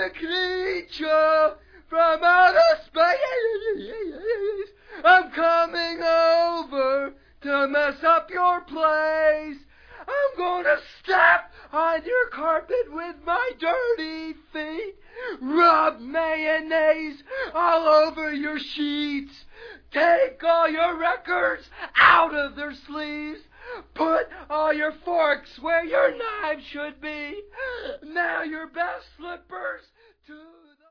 a creature from outer space. I'm coming over to mess up your place. I'm gonna step on your carpet with my dirty feet. Rub mayonnaise all over your sheets. Take all your records out of their sleeves. Put all your forks where your knives should be. Now your best slippers to...